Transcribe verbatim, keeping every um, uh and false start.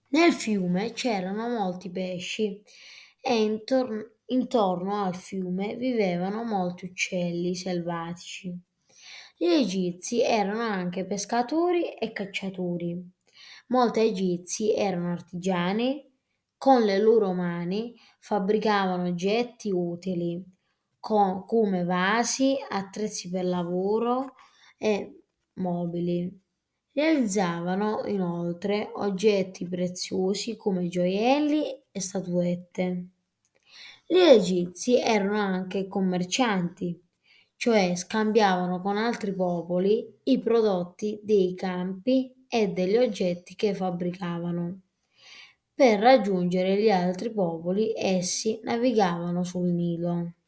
Nel fiume c'erano molti pesci e intor- intorno al fiume vivevano molti uccelli selvatici. Gli egizi erano anche pescatori e cacciatori. Molti egizi erano artigiani, con le loro mani fabbricavano oggetti utili, co- come vasi, attrezzi per lavoro e mobili. Realizzavano inoltre oggetti preziosi come gioielli e statuette. Gli egizi erano anche commercianti, cioè scambiavano con altri popoli i prodotti dei campi e degli oggetti che fabbricavano. Per raggiungere gli altri popoli, essi navigavano sul Nilo.